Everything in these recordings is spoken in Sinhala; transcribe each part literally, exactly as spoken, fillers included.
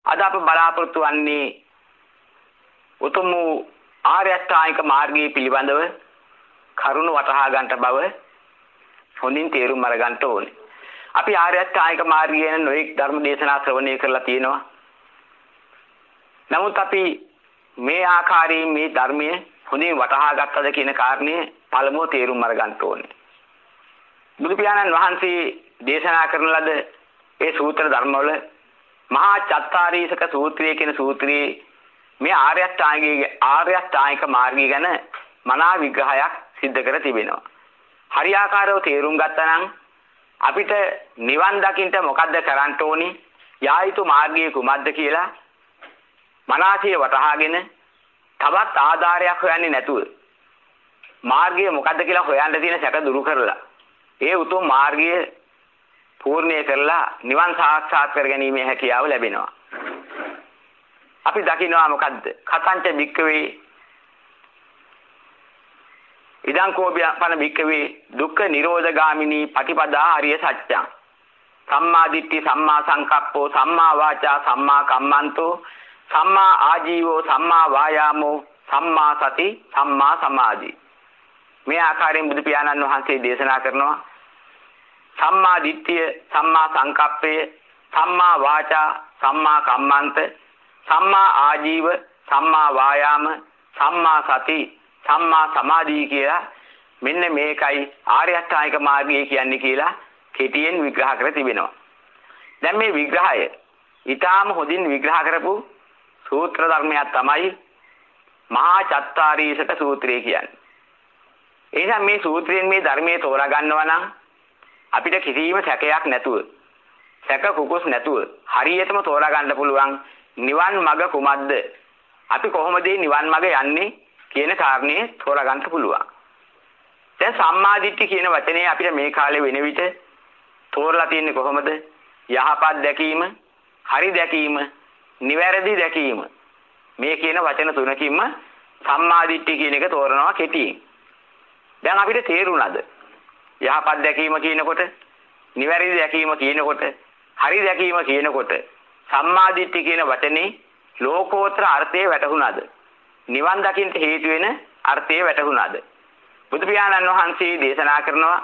අද අප බලාපොරොත්තු වන්නේ උතුම් ආර්ය අෂ්ටාංගික මාර්ගයේ පිළිබඳව කරුණ වටහා ගන්නට බව හොඳින් තේරුම් අරගන්න ඕනේ. අපි ආර්ය අෂ්ටාංගික මාර්ගය ගැන නොඑක් ධර්ම දේශනා ශ්‍රවණය කරලා තියෙනවා. නමුත් අපි මේ ආකාරයෙන් මේ ධර්මයේ හොඳින් වටහා ගත්තද කියන කාරණේ පළමුව තේරුම් අරගන්න ඕනේ. බුදු පියාණන් වහන්සේ දේශනා කරන ලද ඒ සූත්‍ර ධර්මවල මහා චත්තාරීසක සූත්‍රය කියන සූත්‍රයේ මේ ආර්ය අෂ්ටාංගික ආර්ය අෂ්ටාංගික මාර්ගය ගැන මනා විග්‍රහයක් සිද්ධ කර තිබෙනවා. හරියාකාරව තේරුම් ගත්තා නම් අපිට නිවන් දකින්න මොකද්ද කරන්න ඕනේ? යා යුතු මාර්ගය කුමක්ද කියලා මනසේ වටහාගෙන තවත් ආධාරයක් හොයන්නේ නැතුව මාර්ගය මොකද්ද කියලා හොයන්න තියෙන සැක දුරු කරලා ඒ උතුම් මාර්ගය පූර්ණේ කරලා නිවන් සාක්ෂාත් කර ගැනීමේ හැකියාව ලැබෙනවා. අපි දකිනවා මොකද්ද? කතංච භික්ඛවේ ඉදං කෝපන භික්ඛවේ දුක්ඛ නිරෝධගාමිනී පටිපදා ආර්ය සත්‍යං සම්මා දිට්ඨි සම්මා සංකප්පෝ සම්මා වාචා සම්මා කම්මන්තෝ සම්මා ආජීවෝ සම්මා වායාමෝ සම්මා සති සම්මා සමාධි. මේ ආකාරයෙන් බුදු පියාණන් වහන්සේ දේශනා කරනවා සම්මා දිට්ඨිය සම්මා සංකප්පය සම්මා වාචා සම්මා කම්මන්ත සම්මා ආජීව සම්මා වායාම සම්මා සති සම්මා සමාධි කියලා මෙන්න මේකයි ආර්ය අෂ්ටාංගික මාර්ගය කියන්නේ කියලා කෙටියෙන් විග්‍රහ කර තිබෙනවා. දැන් මේ විග්‍රහය ඊටාම හොඳින් විග්‍රහ කරපු සූත්‍ර ධර්මයක් තමයි මහා චත්තාරීසක සූත්‍රය කියන්නේ. එහෙනම් මේ සූත්‍රයෙන් මේ ධර්මයේ තෝරා ගන්නවා නම් අපිට කිසිම සැකයක් නැතුව සැක කුකුස් නැතුව හරියටම තෝරා ගන්න පුළුවන් නිවන් මඟ කුමක්ද? අපි කොහොමද නිවන් මඟ යන්නේ කියන කාරණේ තෝරා ගන්න පුළුවන්. දැන් සම්මා දිට්ඨි කියන වචනේ අපිට මේ කාලේ වෙන විට තෝරලා තියෙන්නේ කොහොමද? යහපත් දැකීම, හරි දැකීම, නිවැරදි දැකීම. මේ කියන වචන තුනකින්ම සම්මා දිට්ඨි කියන එක තෝරනවා කෙටියෙන්. දැන් අපිට තේරුණාද? යහපත් දැකීම කියනකොට, නිවැරදි දැකීම කියනකොට, හරි දැකීම කියනකොට සම්මා දිට්ඨි කියන වචනේ ලෝකෝත්තර අර්ථය වැටහුණාද? නිවන් දකින්න හේතු වෙන අර්ථය වැටහුණාද? බුදු පියාණන් වහන්සේ දේශනා කරනවා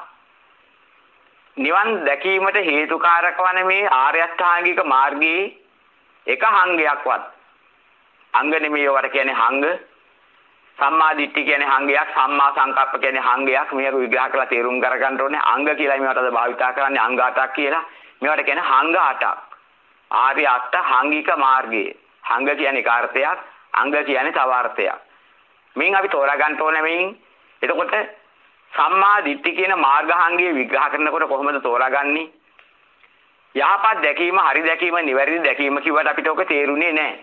නිවන් දැකීමට හේතුකාරක වන මේ ආර්ය අෂ්ටාංගික මාර්ගයේ එක හංගයක්වත් අංග නෙමෙයි වට කියන්නේ හංග. සම්මා දිට්ඨි කියන්නේ හංගයක්, සම්මා සංකප්ප කියන්නේ හංගයක්. මේක විග්‍රහ කරලා තේරුම් කරගන්න ඕනේ. අංග කියලා මේවට අද භාවිතා කරන්නේ අංග අටක් කියලා. මේවට කියන්නේ හංග අටක්. ආර්ය අෂ්ටාංගික මාර්ගය. හංග කියන්නේ එක අර්ථයක්, අංග කියන්නේ තව අර්ථයක්. මේන් අපි තෝරා ගන්න ඕනේ මේන්. එතකොට සම්මා දිට්ඨි කියන මාර්ගාංගයේ විග්‍රහ කරනකොට කොහොමද තෝරාගන්නේ? යහපත් දැකීම, හරි දැකීම, නිවැරදි දැකීම කිව්වට අපිට ඔක තේරුනේ නැහැ.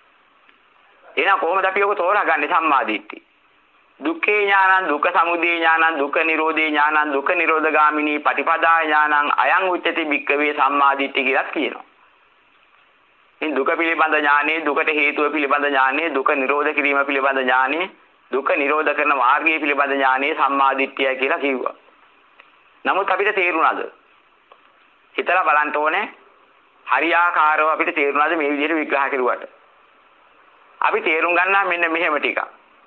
එහෙනම් කොහොමද අපි ඔක තෝරාගන්නේ සම්මා දිට්ඨි? දුක්ඛේ ඥානං, දුක්ඛ සමුදය ඥානං, දුක්ඛ නිරෝධේ ඥානං, දුක්ඛ නිරෝධගාමිනී පටිපදා ඥානං අයං උච්චති භික්ඛවේ සම්මා දිට්ඨි කියලා කියනවා. ඉතින් දුක පිළිබඳ ඥානෙ, දුකට හේතුව පිළිබඳ ඥානෙ, දුක නිරෝධ කිරීම පිළිබඳ ඥානෙ, දුක නිරෝධ කරන මාර්ගය පිළිබඳ ඥානෙ සම්මා දිට්ඨිය කියලා කිව්වා. නමුත් අපිට තේරුණාද? හිතලා බලන්න ඕනේ. හරියාකාරව අපිට තේරුණාද මේ විදිහට විග්‍රහ කරුවට? අපි තේරුම් ගන්නා මෙන්න මෙහෙම ටික.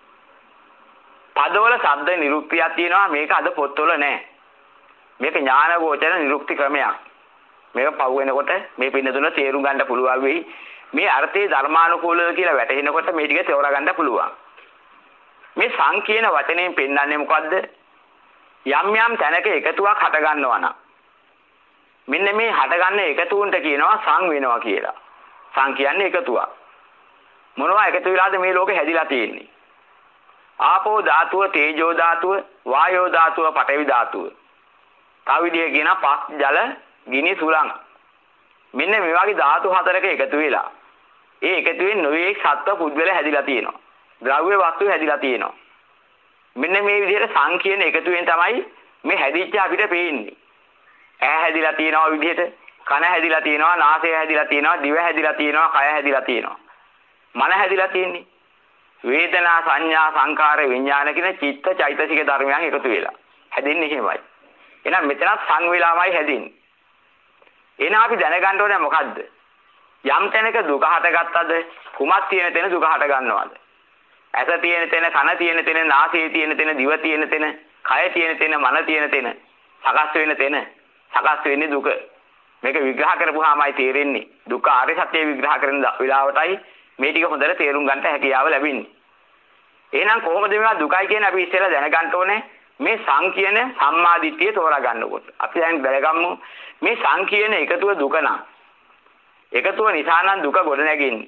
පදවල ශබ්ද නිරුක්තියක් තියෙනවා. මේක අද පොත්වල නැහැ. මේක ඥානගෝචර නිරුක්ති ක්‍රමයක්. මේක පහු වෙනකොට මේ පින්න තුන තේරුම් ගන්න පුළුවන් වෙයි. මේ අර්ථයේ ධර්මානුකූලව කියලා වැටහෙනකොට මේ ටික තේරුම් ගන්න පුළුවන්. මේ සං කියන වචනයෙන් පෙන්නන්නේ මොකද්ද? යම් යම් තැනක එකතුවක් හට ගන්නවා නම් මෙන්න මේ හටගන්න එකතුන්ට කියනවා සං වෙනවා කියලා. සං කියන්නේ එකතුවක්. මොනවා එකතු වෙලාද මේ ලෝකෙ හැදිලා තියෙන්නේ? ආපෝ ධාතුව, තේජෝ ධාතුව, වායෝ ධාතුව, පඨවි ධාතුව. තව විදිහේ කියන පස් ජල ගිනි සුළං. මෙන්න මේ වගේ ධාතු හතරක එකතු වෙලා ඒ එකතුවෙන් නොයේ සත්ව පුද්ගල හැදිලා තියෙනවා. ද්‍රව්‍ය වස්තු හැදිලා තියෙනවා. මෙන්න මේ විදිහට සං කියන එකතුවෙන් තමයි මේ හැදිච්ච අපිට පේන්නේ. ඇහැ හැදිලා තියෙනවා විදිහට, කන හැදිලා තියෙනවා, නාසය හැදිලා තියෙනවා, දිව හැදිලා තියෙනවා, කය හැදිලා තියෙනවා. මන හැදිලා තියෙන්නේ. වේදනා, සංඥා, සංකාර, විඥාන කියන චිත්ත චෛතසික ධර්මයන් එකතු වෙලා හැදෙන්නේ එහෙමයි. එහෙනම් මෙතනත් සං වේලාමයි හැදෙන්නේ. එහෙනම් අපි දැනගන්න ඕනේ මොකද්ද? යම් තැනක දුක හටගත්තද කුමක් තියෙන තැන දුක හට ගන්නවද? ඇස තියෙන තැන, කන තියෙන තැන, නාසය තියෙන තැන, දිව තියෙන තැන, කය තියෙන තැන, මන තියෙන තැන, සකස් වෙන තැන, සකස් වෙන්නේ දුක. මේක විග්‍රහ කරපුවාමයි තේරෙන්නේ. දුක ආර්ය සත්‍ය විග්‍රහ කරන වෙලාවටයි මේ ටික හොඳට තේරුම් ගන්නට හැකියාව ලැබෙන්නේ. එහෙනම් කොහොමද මේවා දුකයි කියන අපි ඉස්සෙල්ලා දැනගන්න ඕනේ මේ සං කියන සම්මාදිට්ඨිය තෝරා ගන්නකොට. අපි දැන් බලගමු මේ සං කියන එකතුව දුක නම්. එකතුව නිසා නම් දුක ගොඩ නැගින්නේ.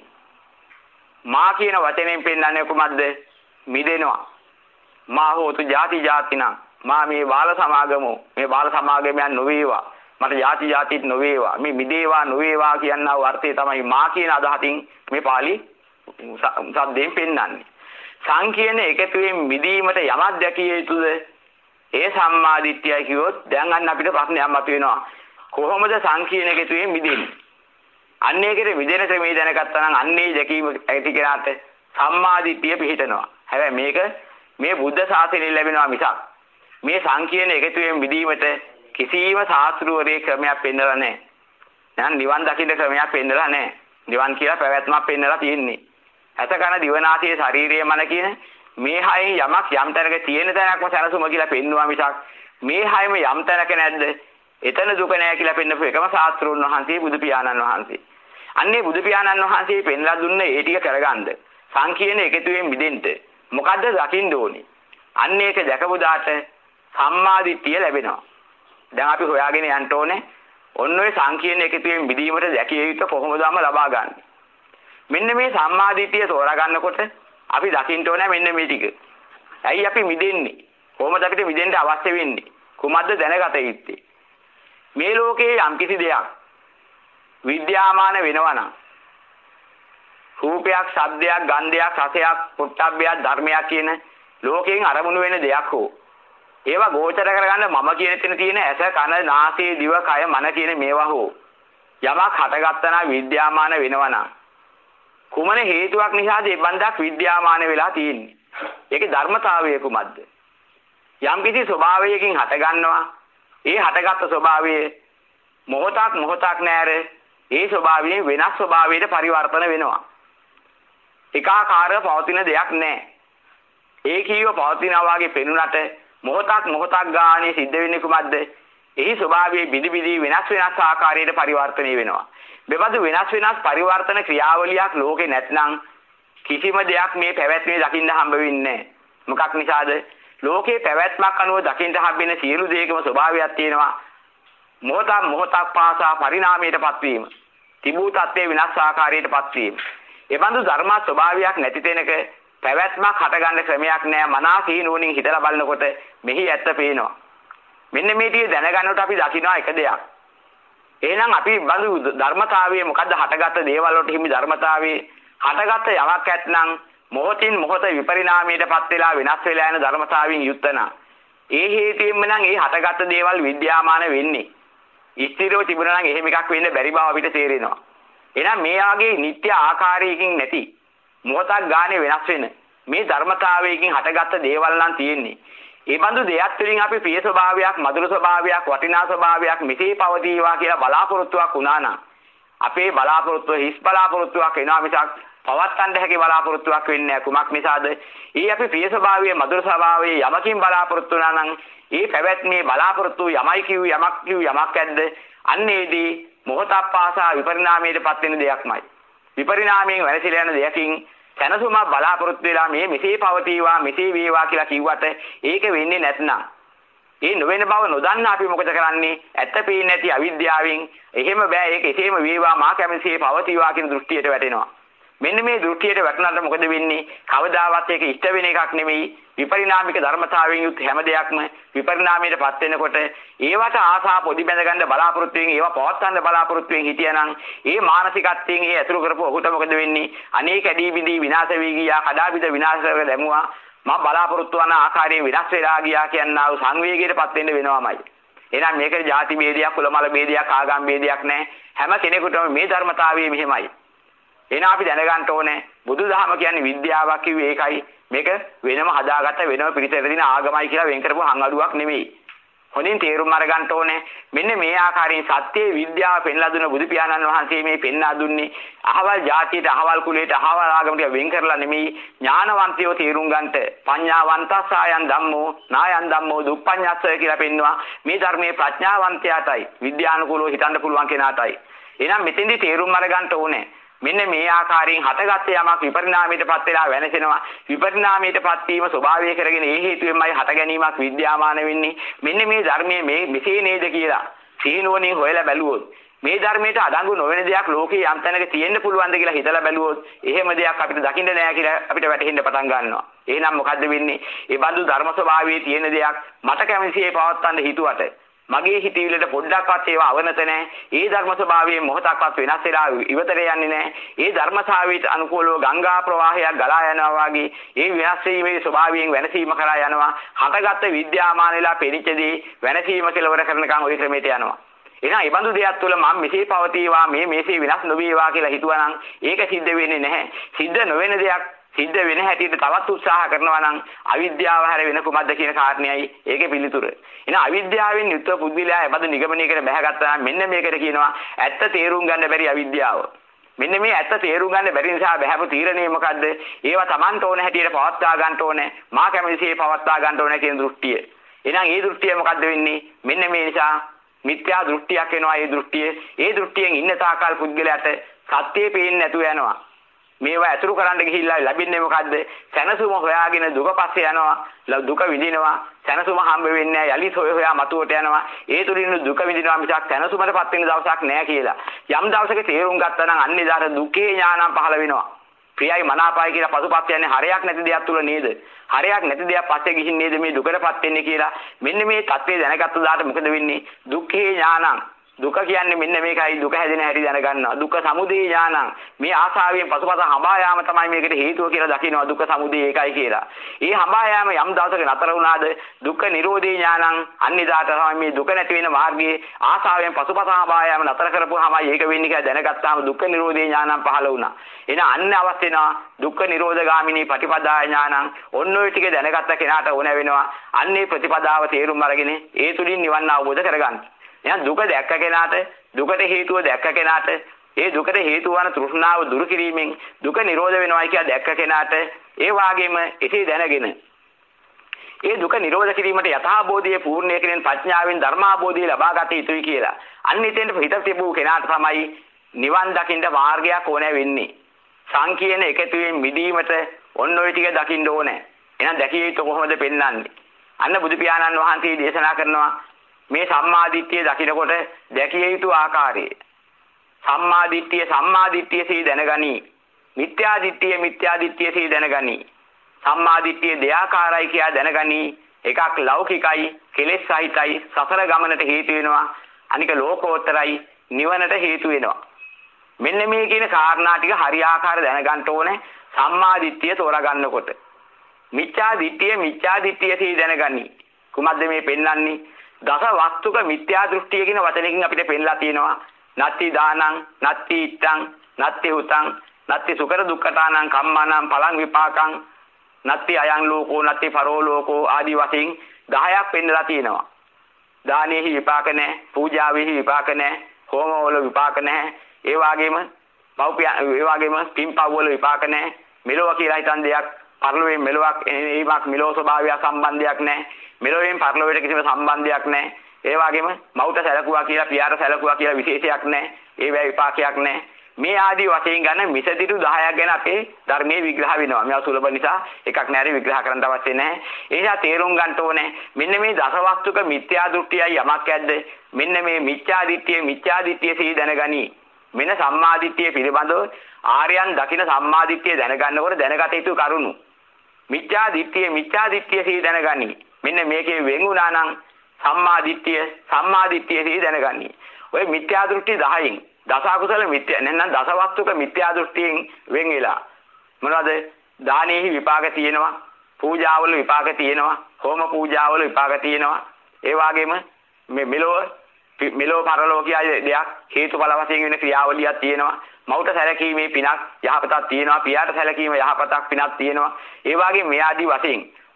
මා කියන වචනයෙන් පෙන්නන්නේ කොහොමද? මිදෙනවා. මා හෝතු ಜಾති ಜಾතිනම් මා මේ බාල සමාගමෝ මේ බාල සමාගමයන් නොවේවා. මට ಜಾති ಜಾතිත් නොවේවා. මේ මිදේවා නොවේවා කියනා අර්ථය තමයි මා කියන අදහසින් මේ පාළි සද්දයෙන් පෙන්නන්නේ. සං කියන එකතුවෙන් මිදීමට යමක් දැකිය යුතුද? ඒ සම්මාදිට්ඨියයි කිව්වොත් දැන් අන්න අපිට ප්‍රශ්නයක් මතුවෙනවා. කොහොමද සං කියන එකතුවෙන් මිදෙන්නේ? අන්න ඒකේ මිදෙන ක්‍රමය දැනගත්තා නම් අන්නේ දැකීම ඇති කරාට සම්මාදිට්ඨිය පිහිටනවා. හැබැයි මේක මේ බුද්ධ ශාසනයෙන් ලැබෙනවා මිසක් මේ සං කියන එකතුවෙන් මිදීමට කිසිම ශාස්ත්‍රූවරේ ක්‍රමයක් පෙන්නලා නැහැ. දැන් නිවන් දකින්න ක්‍රමයක් පෙන්නලා නැහැ. නිවන් කියලා පැවැත්මක් පෙන්නලා තියෙන්නේ. ඇතකන දිවනාසයේ ශාරීරිය මන කියන මේ හයෙන් යමක් යම් තැනක තියෙන තැනක්ම සැලසුම කියලා පෙන්නවා මිසක් මේ හයම යම් තැනක නැද්ද? එතන දුක නැහැ කියලා පෙන්නපු එකම ශාස්ත්‍රෝන් වහන්සේ බුදු පියාණන් වහන්සේ. අන්නේ බුදු පියාණන් වහන්සේ පෙන්ලා දුන්නේ ඒ ටික කරගන්න. සං කියන එකතුවෙන් මිදෙන්න. මොකද්ද දකින්න ඕනේ? අන්න ඒක දැකපු දාට සම්මාදිට්ඨිය ලැබෙනවා. දැන් අපි හොයාගෙන යන්න ඕනේ ඔන්න ඔය සං කියන එකතුවෙන් මිදීමට දැකිය යුතු කොහොමදම ලබා ගන්න. මෙන්න මේ සම්මාදිට්ඨිය තෝරා ගන්නකොට අපි දකින්න ඕනේ මෙන්න මේ ටික. ඇයි අපි මිදෙන්නේ? කොහොමද අපිට මිදෙන්න අවශ්‍ය වෙන්නේ? කුමක්ද දැනගත යුත්තේ? මේ ලෝකයේ යම්කිසි දෙයක් විද්‍යාමාන වෙනවා නම් රූපයක්, ශබ්දයක්, ගන්ධයක්, රසයක්, පොට්ටබ්බයක්, ධර්මයක් කියන ලෝකයෙන් අරමුණු වෙන දෙයක් හෝ ඒවා ගෝචර කරගන්න මම කියන තැන තියෙන ඇස, කන, නාසය, දිව, කය, මන කියන මේවා හෝ යමක් හටගත්තා නම් විද්‍යාමාන වෙනවා නම් කුමන හේතුවක් නිසාද මේ බන්ධක් විද්‍යාමාන වෙලා තියෙන්නේ? ඒකේ ධර්මතාවය කුමක්ද? යම්කිසි ස්වභාවයකින් හටගන්නවා. ඒ හටගත් ස්වභාවය මොහොතක් මොහොතක් නැර ඒ ස්වභාවයෙන් වෙනස් ස්වභාවයකට පරිවර්තන වෙනවා. ඒකාකාරව පවතින දෙයක් නැහැ. ඒකීව පවතිනා වාගේ පෙනුනට මොහොතක් මොහොතක් ගානේ සිද්ධ වෙන්නේ කුමක්ද? එහි ස්වභාවයේ බිදි බිදි වෙනස් වෙනස් ආකාරයකට පරිවර්තනය වෙනවා. මෙබඳු වෙනස් වෙනස් පරිවර්තන ක්‍රියාවලියක් ලෝකේ නැත්නම් කිසිම දෙයක් මේ පැවැත්මේ දකින්න හම්බ වෙන්නේ නැහැ. මොකක් නිසාද? ලෝකේ පැවැත්මක් අනුව දකින්න හම්බෙන සියලු දේකම ස්වභාවයක් තියෙනවා. මොහොතක් මොහොතක් පාසා පරිණාමයටපත් වීම. තිබූ තත්ත්වයේ වෙනස් ආකාරයකටපත් වීම. එබඳු ධර්ම ස්වභාවයක් නැති තැනක පැවැත්මක් හටගන්න ක්‍රමයක් නැහැ. මනසේ නුවණින් හිතලා බලනකොට මෙහි ඇත්ත පේනවා. මෙන්න මේ ටික දැනගන්නකොට අපි දකිනවා එක දෙයක්. එහෙනම් අපි බඳු ධර්මතාවයේ මොකද්ද හටගත්ත දේවල් වලට හිමි ධර්මතාවයේ හටගත්ත යමක් ඇත්නම් මොහොතින් මොහොත විපරිණාමයටපත් වෙලා වෙනස් වෙලා යන ධර්මතාවයෙන් යුක්තන. ඒ හේතුවෙන්ම නම් ඒ හටගත්ත දේවල් විද්‍යාමාන වෙන්නේ. ස්ථිරව තිබුණා නම් එහෙම එකක් වෙන්න බැරි බව අපිට තේරෙනවා. එහෙනම් මේ ආගේ නිත්‍ය ආකාරයකින් නැති මොහොතක් ගානේ වෙනස් වෙන මේ ධර්මතාවයකින් හටගත්ත දේවල් නම් තියෙන්නේ. ඒ බඳු දෙයක් තුළින් අපි ප්‍රිය ස්වභාවයක්, මధుර ස්වභාවයක්, වටිනා ස්වභාවයක් මෙසේ පවතිවා කියලා බලාපොරොත්තුවක් වුණා නම් අපේ බලාපොරොත්තුව හිස් බලාපොරොත්තුවක් වෙනවා මිසක් පවත්තන්න හැකි බලාපොරොත්තුවක් වෙන්නේ නැහැ. කුමක් නිසාද? ඊ අපි ප්‍රිය ස්වභාවයේ, මధుර ස්වභාවයේ යමකින් බලාපොරොත්තු වුණා නම් ඒ පැවැත්මේ බලාපොරොත්තු යමයි කිව් යමක් කිව් යමක් ඇද්ද? අන්නේදී මොහොතක් පාසා විපරිණාමයටපත් වෙන දෙයක්මයි. විපරිණාමයෙන් වැළසීලා යන දෙයකින් සැනසුම බලාපොරොත්තු වෙලා මේ මෙසේ පවතිවා මෙසේ වේවා කියලා කිව්වට ඒක වෙන්නේ නැත්නම් ඒ නොවන බව නොදන්න අපි මොකද කරන්නේ? ඇත්ත පේන්නේ නැති අවිද්‍යාවෙන් එහෙම බෑ ඒක එසේම වේවා මා කැමතිසේ පවතිවා කියන දෘෂ්ටියට වැටෙනවා. මෙන්න මේ දෘෂ්ටියට වැටුණාට මොකද වෙන්නේ? කවදාවත් ඒක ඉෂ්ට වෙන එකක් නෙමෙයි. විපරිණාමික ධර්මතාවයෙන් යුත් හැම දෙයක්ම විපරිණාමයටපත් වෙනකොට ඒවට ආසා පොඩි බැඳ ගන්න බලාපොරොත්තු වෙන ඒවා පවත්වන්න බලාපොරොත්තු වෙන හිටියනම් ඒ මානසිකත්වයෙන් ඒ අතුරු කරපුව ඔහුට මොකද වෙන්නේ? අනේ කැඩී බිඳී විනාශ වී ගියා, කඩා බිඳ විනාශ කරලා දැමුවා. මම බලාපොරොත්තු වන ආකාරයෙන් විනාශ වෙලා ගියා කියනා වූ සංවේගයටපත් වෙන්න වෙනවාමයි. එහෙනම් මේකට ಜಾති ભેදයක්, කුල මල ભેදයක්, ආගම් ભેදයක් නැහැ. හැම කෙනෙකුටම මේ ධර්මතාවය මෙහෙමයි. එහෙනම් අපි දැනගන්න ඕනේ බුදුදහම කියන්නේ විද්‍යාවක් කිව්වේ ඒකයි. මේක වෙනම හදාගත්ත වෙනම පිළිසෙට දින ආගමයි කියලා වෙන් කරපුව හංගඩුවක් නෙමෙයි. හොඳින් තේරුම් අරගන්න ඕනේ. මෙන්න මේ ආකාරයෙන් සත්‍ය විද්‍යාව පෙන්ලා දුන්න බුදු පියාණන් වහන්සේ මේ පෙන්වා දුන්නේ අහවල් ජාතියට, අහවල් කුලයට, අහවල් ආගමට වෙන් කරලා නෙමෙයි ඥානවන්තයෝ තේරුම් ගන්නට. පඤ්ඤාවන්තස්සායන් ධම්මෝ නායන් ධම්මෝ දුප්පඤ්ඤස්ස කියලා පෙන්නවා. මේ ධර්මයේ ප්‍රඥාවන්තයාටයි විද්‍යානුකූලව හිතන්න පුළුවන් කෙනාටයි. එහෙනම් මෙතෙන්දි තේරුම් අරගන්න ඕනේ. මෙන්න මේ ආකාරයෙන් හටගත් යමක් විපරිණාමයටපත් වෙලා වෙනසෙනවා. විපරිණාමයටපත් වීම ස්වභාවය කරගෙන ඒ හේතුවෙන්මයි හට ගැනීමක් විද්‍යාමාන වෙන්නේ. මෙන්න මේ ධර්මයේ මේ මෙසේ නේද කියලා සීනුවණින් හොයලා බැලුවොත් මේ ධර්මයට අඩංගු නොවන දෙයක් ලෝකේ යම් තැනක තියෙන්න පුළුවන්ද කියලා හිතලා බැලුවොත් එහෙම දෙයක් අපිට දකින්න නෑ කියලා අපිට වැටහෙන්න පටන් ගන්නවා. එහෙනම් මොකද්ද වෙන්නේ? ඒ බඳු ධර්ම ස්වභාවයේ තියෙන දෙයක් මට කැමතිසේ පවත්වන්න හිතුවට මගේ හිතවිල්ලට පොඩ්ඩක්වත් ඒවා අවනත නැහැ. ඒ ධර්ම ස්වභාවයෙන් මොහොතක්වත් වෙනස් වෙලා ඉවතට යන්නේ නැහැ. ඒ ධර්ම ස්වභාවයට අනුකූලව ගංගා ප්‍රවාහයක් ගලා යනවා වගේ ඒ වෙනස් වීමේ ස්වභාවයෙන් වෙනසීම කරා යනවා. හටගත්ත විද්‍යාමාන වෙලා පෙනිච්චදී වෙනසීම කෙලවර කරනකම් ওই ක්‍රමයට යනවා. එහෙනම් ඒ බඳු දෙයක් තුළ මම මෙසේ පවතිවා මේ මේසේ විනාශ නොවේවා කියලා හිතුවනම් ඒක සිද්ධ වෙන්නේ නැහැ. සිද්ධ නොවන දෙයක් සිද්ධ වෙන හැටියට තවත් උත්සාහ කරනවා නම් අවිද්‍යාව හැර වෙන කුමක්ද කියන කාරණේයි ඒකේ පිළිතුර. එහෙනම් අවිද්‍යාවෙන් යුක්ත පුද්ගලයා එබඳු නිගමනයකට බැහැගත්තා නම් මෙන්න මේකට කියනවා ඇත්ත තේරුම් ගන්න බැරි අවිද්‍යාව. මෙන්න මේ ඇත්ත තේරුම් ගන්න බැරි නිසා බැහැපු තීරණය මොකද්ද? ඒවා Tamanට ඕන හැටියට පවත්වා ගන්න ඕනේ. මා කැමතිසේ පවත්වා ගන්න ඕනේ කියන දෘෂ්ටිය. එහෙනම් ඒ දෘෂ්ටිය මොකද්ද වෙන්නේ? මෙන්න මේ නිසා මිත්‍යා දෘෂ්ටියක් වෙනවා. ඒ දෘෂ්ටිය ඒ දෘෂ්ටියෙන් ඉන්න තාකල් පුද්ගලයාට සත්‍යය පේන්නේ නැතුව යනවා. මේවා අතුරු කරන්න ගිහිල්ලා ලැබෙන්නේ මොකද්ද? සැනසුම හොයාගෙන දුක පස්සේ යනවා. දුක විඳිනවා. සැනසුම හම්බ වෙන්නේ නැහැ. යලිත් හොය හොයා මතුවට යනවා. ඒ තුලින් දුක විඳිනවා මිසක් සැනසුමටපත් වෙන දවසක් නැහැ කියලා. යම් දවසක තේරුම් ගත්තා නම් අන්නේ දාර දුකේ ඥානම් පහළ වෙනවා. ප්‍රියයි මනාපයි කියලා පසුපත් යන්නේ හරයක් නැති දෙයක් තුල නේද? හරයක් නැති දෙයක් පස්සේ ගිහින් නේද මේ දුකටපත් වෙන්නේ කියලා. මෙන්න මේ தත්ත්වය දැනගත්ත දාට මොකද වෙන්නේ? දුක්ඛේ ඥානං. දුක කියන්නේ මෙන්න මේකයි. දුක හැදෙන හැටි දැනගන්නවා. දුක්ඛ සමුදය ඥානං. මේ ආශාවෙන් පසුපස හඹා යාම තමයි මේකට හේතුව කියලා දකිනවා. දුක්ඛ සමුදය ඒකයි කියලා. ඒ හඹා යාම යම් දවසක නතර වුණාද දුක්ඛ නිරෝධේ ඥානං. අනිදාට තමයි මේ දුක නැති වෙන මාර්ගයේ ආශාවෙන් පසුපස හඹා යාම නතර කරපුවාමයි ඒක වෙන්නේ කියලා දැනගත්තාම දුක්ඛ නිරෝධේ ඥානං පහළ වුණා. එහෙනම් අන්න අවශ්‍ය වෙනවා දුක්ඛ නිරෝධගාමිනී පටිපදා ඥානං. ඔන්න ඔය ටික දැනගත්ත කෙනාට ඕන වෙනවා අන්නේ ප්‍රතිපදාව තේරුම් අරගෙන ඒ තුලින් නිවන් අවබෝධ කරගන්න. එහෙනම් දුක දැක්ක කෙනාට දුකට හේතුව දැක්ක කෙනාට ඒ දුකට හේතු වන තෘෂ්ණාව දුරු කිරීමෙන් දුක නිරෝධ වෙනවා කියලා දැක්ක කෙනාට ඒ වාගේම එසේ දැනගෙන ඒ දුක නිරෝධ කිරීමට යථාබෝධිය පූර්ණය කිරීම ප්‍රඥාවෙන් ධර්මාබෝධිය ලබා ගත යුතුයි කියලා. අන්න එතෙන්ට හිත තිබූ කෙනාට තමයි නිවන් දකින්න මාර්ගයක් ඕනේ වෙන්නේ. සංකීර්ණ එකතුවෙන් මිදීමට ඔන්න ඔය ටික දකින්න ඕනේ. එහෙනම් දැකිය යුතු කොහොමද පෙන්වන්නේ? අන්න බුදු පියාණන් වහන්සේ දේශනා කරනවා මේ සම්මාදිට්ඨිය දකිනකොට දැකිය යුතු ආකාරය. සම්මාදිට්ඨිය සම්මාදිට්ඨිය සී දැනගනි. මිත්‍යාදිට්ඨිය මිත්‍යාදිට්ඨිය සී දැනගනි. සම්මාදිට්ඨිය දෙආකාරයි කියා දැනගනි. එකක් ලෞකිකයි, කෙලෙස් සහිතයි, සසර ගමනට හේතු වෙනවා. අනික ලෝකෝත්තරයි, නිවනට හේතු වෙනවා. මෙන්න මේ කියන කාරණා ටික හරියාකාර දැනගන්න ඕනේ සම්මාදිට්ඨිය තෝරා ගන්නකොට. මිත්‍යාදිට්ඨිය මිත්‍යාදිට්ඨිය සී දැනගනි. කුමක්ද මේ පෙන්වන්නේ? දස වස්තුක මිත්‍යා දෘෂ්ටිය කියන වචනකින් අපිට පෙන්නලා තියෙනවා. නත්ති දානං, නත්ති ඉත්තං, නත්ති හුතං, නත්ති සුකර දුක්ඛතානං කම්මානං පලං විපාකං, නත්ති අයං ලෝකෝ, නත්ති පරෝ ලෝකෝ ආදී වශයෙන් දහයක් පෙන්නලා තියෙනවා. දානෙහි විපාක නැහැ, පූජාවෙහි විපාක නැහැ, හෝමවල විපාක නැහැ. ඒ වගේම පෞපිය ඒ වගේම පින්පව් වල විපාක නැහැ. මෙලොව කියලා හිතන් දෙයක් පරලොවෙන් මෙලොවක් එීමක් මෙලොව ස්වභාවය සම්බන්ධයක් නැහැ. මෙලොවෙන් පරලොවට කිසිම සම්බන්ධයක් නැහැ. ඒ වගේම මවුට සැලකුවා කියලා පියාට සැලකුවා කියලා විශේෂයක් නැහැ. ඒ වේ විපාකයක් නැහැ. මේ ආදී වශයෙන් ගන්න මිසදිටු දහයක් ගැන අපේ ධර්මයේ විග්‍රහ වෙනවා. මේවා සුලභ නිසා එකක් නැරි විග්‍රහ කරන්න අවශ්‍ය නැහැ. ඒ නිසා තේරුම් ගන්න ඕනේ මෙන්න මේ දසවස්තුක මිත්‍යා දෘෂ්ටියයි යමක් ඇද්ද? මෙන්න මේ මිත්‍යා දිට්ඨිය මිත්‍යා දිට්ඨිය සී දැනගනි. මෙන්න සම්මා දිට්ඨිය පිළිබඳව ආර්යයන් දකින සම්මා දිට්ඨිය දැනගන්නකොට දැනගත යුතු කරුණු. මිත්‍යා දිට්ඨිය මිත්‍යා දිට්ඨිය සී දැනගනි. මෙන්න මේකේ වෙන් වුණා නම් සම්මා දිට්ඨිය සම්මා දිට්ඨිය සී දැනගනි. ඔය මිත්‍යා දෘෂ්ටි දහයෙන් දස අකුසල මිත්‍යා නැත්නම් දසවස්තුක මිත්‍යා දෘෂ්ටියෙන් වෙන් වෙලා මොනවද? දානෙහි විපාක තියෙනවා, පූජාවල විපාක තියෙනවා, හෝම පූජාවල විපාක තියෙනවා. ඒ වගේම මේ මෙලෝ මෙලෝ පරලෝ කිය දෙයක් හේතුඵල වශයෙන් වෙන ක්‍රියාවලියක් තියෙනවා. මවුට සැලකීමේ පිනක් යහපතක් තියෙනවා, පියාට සැලකීම යහපතක් පිනක් තියෙනවා. ඒ වගේ මේ ආදී වශයෙන්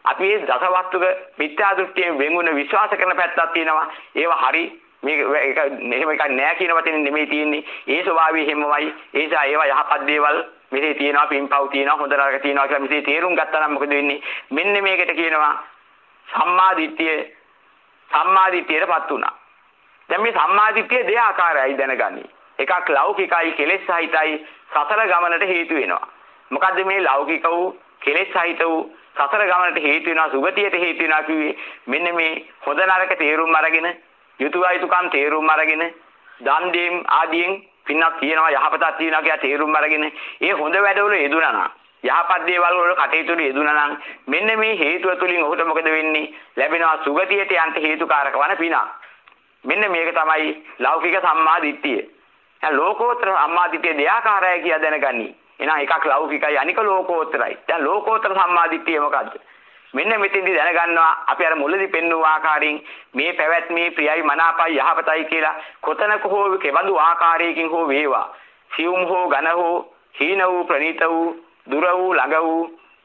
අපි මේ දසවස්තුක මිත්‍යා දෘෂ්ටියෙන් වෙන්ුණ විශ්වාස කරන පැත්තක් තියෙනවා. ඒවා හරි මේක ඒක මෙහෙම එකක් නෑ කියන වචනේ නෙමෙයි තියෙන්නේ. ඒ ස්වභාවය හැමවයි. ඒ නිසා ඒවා යහපත් දේවල් මෙතේ තියෙනවා, පින්පව් තියෙනවා, හොඳ නරක තියෙනවා කියලා මෙතේ තේරුම් ගත්තා නම් මොකද වෙන්නේ? මෙන්න මේකට කියනවා සම්මා දිට්ඨිය. සම්මා දිට්ඨියටපත් වුණා. දැන් මේ සම්මා දිට්ඨිය දෙආකාරයි දැනගනි. එකක් ලෞකිකයි, කෙලෙස් සහිතයි, සතර ගමනට හේතු වෙනවා. මොකද්ද මේ ලෞකික වූ, කෙලෙස් සහිත වූ සතර ගමනට හේතු වෙනවා, සුගතියට හේතු වෙනවා කිව්වේ මෙන්න මේ හොඳ නරක තේරුම් අරගෙන, යුතුයයිතුකම් තේරුම් අරගෙන, දන් දීම් ආදීන් පින්නක් තියෙනවා, යහපතක් තියෙනවා කියලා තේරුම් අරගෙන ඒ හොඳ වැඩවල යෙදුණා නම්, යහපත් දේවල් වල කටයුතු වල යෙදුණා නම් මෙන්න මේ හේතුව තුලින් ඔහුට මොකද වෙන්නේ? ලැබෙනවා සුගතියට යන්න හේතුකාරක වන පිනක්. මෙන්න මේක තමයි ලෞකික සම්මා දිට්ඨිය. දැන් ලෝකෝත්තර සම්මා දිට්ඨිය දෙආකාරයි කියලා දැනගනි. එහෙනම් එකක් ලෞකිකයි, අනික ලෝකෝත්තරයි. දැන් ලෝකෝත්තර සම්මා දිට්ඨිය මොකද්ද? මෙන්න මෙතෙන්දි දැනගන්නවා අපි අර මුලදී පෙන්වූ ආකාරයෙන් මේ පැවැත්මේ ප්‍රියයි මනාපයි යහපතයි කියලා කොතනක හෝ කෙබඳු ආකාරයකින් හෝ වේවා. සියුම් හෝ ඝන හෝ හීන වූ ප්‍රණීත වූ දුර වූ ළඟ වූ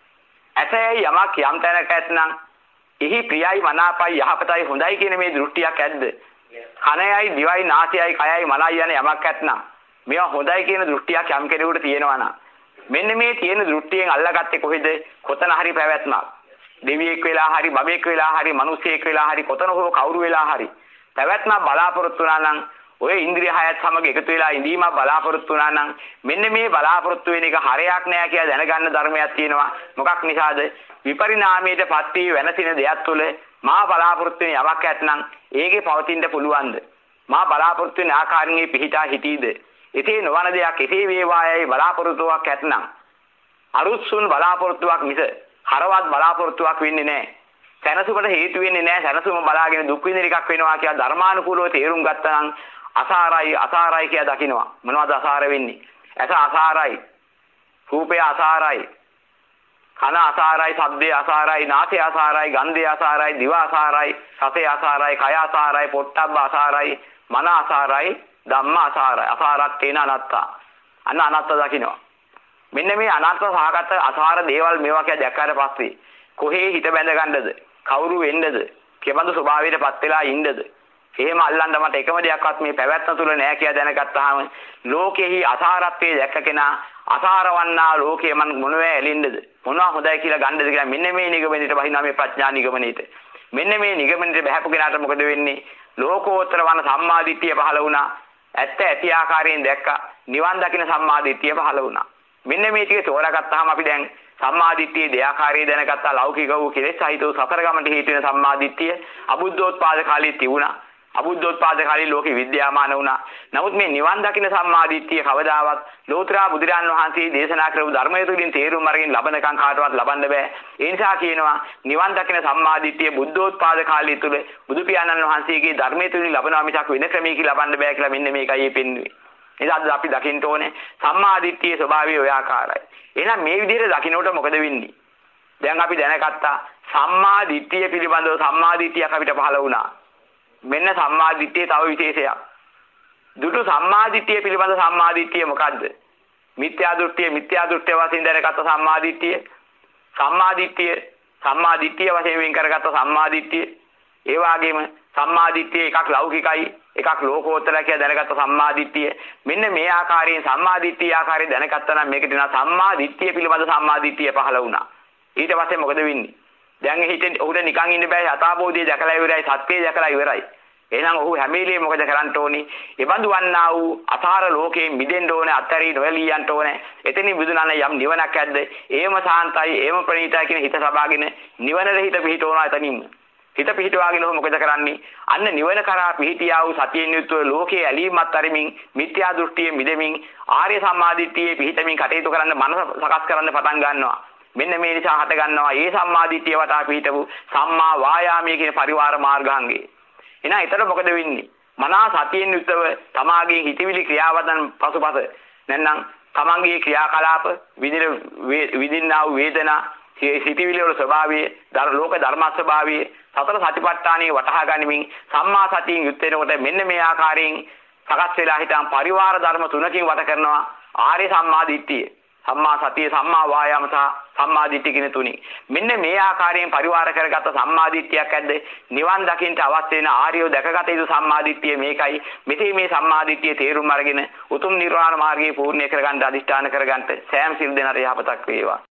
ඇතැයි යමක් යම් තැනක ඇතනම් එහි ප්‍රියයි මනාපයි යහපතයි හොඳයි කියන මේ දෘෂ්ටියක් ඇද්ද? කනයයි දිවයි නාසයයි කයයි මනයි යන යමක් ඇතනම් මේවා හොඳයි කියන දෘෂ්ටියක් යම් කෙනෙකුට තියෙනවා නම් මෙන්න මේ තියෙන දෘෂ්ටියෙන් අල්ලගත්තේ කොහෙද? කොතන හරි පැවැත්මක්. දෙවියෙක් වෙලා හරි, බබෙක් වෙලා හරි, මිනිසෙක් වෙලා හරි, කොතන හෝ කවුරු වෙලා හරි පැවැත්මක් බලාපොරොත්තු වුණා නම් ඔය ඉන්ද්‍රිය හයත් සමග එකතු වෙලා ඉඳීමක් බලාපොරොත්තු වුණා නම් මෙන්න මේ බලාපොරොත්තු වෙන එක හරයක් නෑ කියලා දැනගන්න ධර්මයක් තියෙනවා. මොකක් නිසාද? විපරිණාමයටපත් වී වෙනසින දෙයක් තුළ මා බලාපොරොත්තු වෙන යමක් ඇතනම් ඒකේ පවතින්න පුළුවන්ද? මා බලාපොරොත්තු වෙන ආකාරයේ පිහිටා හිටීද? එතේ නොවන දෙයක් එතේ වේවායයි බලාපොරොත්තුවක් ඇතනම් අරුත්සුන් බලාපොරොත්තුවක් මිස හරවත් බලාපොරොත්තුවක් වෙන්නේ නැහැ. සැනසුමට හේතු වෙන්නේ නැහැ. සැනසුම බලාගෙන දුක් විඳින එකක් වෙනවා කියලා ධර්මානුකූලව තේරුම් ගත්තා නම් අසාරයි අසාරයි කියලා දකින්නවා. මොනවද අසාර වෙන්නේ? ඇස අසාරයි, රූපය අසාරයි, කන අසාරයි, ශබ්දය අසාරයි, නාසය අසාරයි, ගන්ධය අසාරයි, දිව අසාරයි, රසය අසාරයි, කය අසාරයි, පොට්ටබ්බ අසාරයි, මන අසාරයි, ධම්ම අසාරයි. අසාරත්තේන අනත්තා. අන්න අනත්ත දකින්නවා. මෙන්න මේ අනර්ථ සහගත අසාර දේවල් මේවා කියලා දැක්කාට පස්සේ කොහේ හිත බැඳ ගන්නද? කවුරු වෙන්නද? කෙබඳු ස්වභාවයකටපත් වෙලා ඉන්නද? එහෙම අල්ලන්න මට එකම දෙයක්වත් මේ පැවැත්ම තුල නැහැ කියලා දැනගත්තාම ලෝකෙහි අසාරත්වයේ දැක්කකෙනා අසාරවන්නා ලෝකයේ මන් මොනවැ ඇලින්නද? මොනවා හොඳයි කියලා ගන්නද කියලා මෙන්න මේ නිගමනයට බහිනවා මේ ප්‍රඥා නිගමනයට. මෙන්න මේ නිගමනයට බහැපු කෙනාට මොකද වෙන්නේ? ලෝකෝත්තර වන සම්මාදිට්ඨිය පහළ වුණා. ඇත්ත ඇති ආකාරයෙන් දැක්කා. නිවන් දකින්න සම්මාදිට්ඨිය පහළ වුණා. මෙන්න මේ ටික තෝරාගත්තාම අපි දැන් සම්මාදිට්ඨියේ දෙආකාරයේ දැනගත්තා. ලෞකික වූ කෙලෙස් සහිත වූ සතර ගමනට හේතු වෙන සම්මාදිට්ඨිය අබුද්ධෝත්පාද කාලයේ තිබුණා. අබුද්ධෝත්පාද කාලේ ලෝකෙ විද්‍යාමාන වුණා. නමුත් මේ නිවන් දකින්න සම්මාදිට්ඨිය කවදාවත් ලෝතර බුදුරන් වහන්සේ දේශනා කරපු ධර්මය තුළින් තේරුම් අරගෙන ලබනකම් කාටවත් ලබන්න බෑ. ඒ නිසා කියනවා නිවන් දකින්න සම්මාදිට්ඨිය බුද්ධෝත්පාද කාලය තුළ බුදු පියාණන් වහන්සේගේ ධර්මය තුළින් ලබනවා මිසක් වෙන ක්‍රමයකින් ලබන්න බෑ කියලා මෙන්න මේකයි පෙන්වන්නේ. එදාද අපි දකින්න ඕනේ සම්මාදිට්ඨියේ ස්වභාවය ඔය ආකාරයි. එහෙනම් මේ විදිහට දකින්නකොට මොකද වෙන්නේ? දැන් අපි දැනගත්තා සම්මාදිට්ඨිය පිළිබඳව සම්මාදිට්ඨියක් අපිට පහළ වුණා. මෙන්න සම්මාදිට්ඨියේ තව විශේෂයක්. දුටු සම්මාදිට්ඨිය පිළිබඳ සම්මාදිට්ඨිය මොකද්ද? මිත්‍යා දෘෂ්ටිය මිත්‍යා දෘෂ්ටිය වශයෙන් දැනගත්ත සම්මාදිට්ඨිය. සම්මාදිට්ඨිය සම්මාදිට්ඨිය වශයෙන් වෙන් කරගත්ත සම්මාදිට්ඨිය. ඒ වගේම සම්මාදිට්ඨිය එකක් ලෞකිකයි එකක් ලෝකෝත්තර කියලා දැනගත්ත සම්මාදිට්ඨිය. මෙන්න මේ ආකාරයෙන් සම්මාදිට්ඨිය ආකාරයෙන් දැනගත්තා නම් මේකට වෙනවා සම්මාදිට්ඨිය පිළිබඳ සම්මාදිට්ඨිය පහළ වුණා. ඊට පස්සේ මොකද වෙන්නේ? දැන් හිතෙන් ඔහුට නිකන් ඉන්න බෑ. යථාබෝධය දැකලා ඉවරයි, සත්‍යය දැකලා ඉවරයි. එහෙනම් ඔහු හැම වෙලේම මොකද කරන්න ඕනේ? එබඳු වන්නා වූ අසාර ලෝකයෙන් මිදෙන්න ඕනේ, අත්හැරී නොයලී යන්න ඕනේ. එතනින් විදුනන යම් නිවනක් ඇද්ද? ඒම සාන්තයි, ඒම ප්‍රණීතයි කියන හිත සබාගෙන නිවනට හිත පිහිටවනවා එතනින්ම. හිත පිහිටවාගෙන ඔහු මොකද කරන්නේ? අන්න නිවන කරා පිහිටියා වූ සතියෙන් යුතුව ලෝකයේ ඇලීමත් අරමින් මිත්‍යා දෘෂ්ටියෙන් මිදෙමින් ආර්ය සම්මාදිට්ඨියේ පිහිටමින් කටයුතු කරන්න මනස සකස් කරන්න පටන් ගන්නවා. මෙන්න මේ නිසා හට ගන්නවා ඒ සම්මාදිට්ඨිය වටා පිහිටපු සම්මා වායාමයේ කියන පරිවාර මාර්ගාංගේ. එහෙනම් ඊතර මොකද වෙන්නේ? මනා සතියෙන් යුතව තමාගේ හිතවිලි ක්‍රියාවදන් පසුපස නැත්නම් තමන්ගේ ක්‍රියාකලාප විදින විදින්නා වූ වේදනා හිතවිලි වල ස්වභාවය, ලෝක ධර්ම ස්වභාවය සතර සතිපට්ඨානයේ වටහා ගනිමින් සම්මා සතියෙන් යුත් වෙනකොට මෙන්න මේ ආකාරයෙන් සකස් වෙලා හිටන් පරිවාර ධර්ම තුනකින් වට කරනවා ආර්ය සම්මාදිට්ඨිය. සම්මා සතිය, සම්මා වායාම සහ සම්මා දිට්ඨිය කියන තුنين. මෙන්න මේ ආකාරයෙන් පරිවාර කරගත්ත සම්මා දිට්ඨියක් ඇද්ද නිවන් දකින්න අවශ්‍ය වෙන ආර්යෝ දැකගත යුතු සම්මා දිට්ඨිය මේකයි. මෙතේ මේ සම්මා දිට්ඨිය තේරුම් අරගෙන උතුම් නිර්වාණ මාර්ගයේ පූර්ණේ කරගන්න අදිෂ්ඨාන කරගන්න සෑම සිල් දෙනාට යහපතක් වේවා.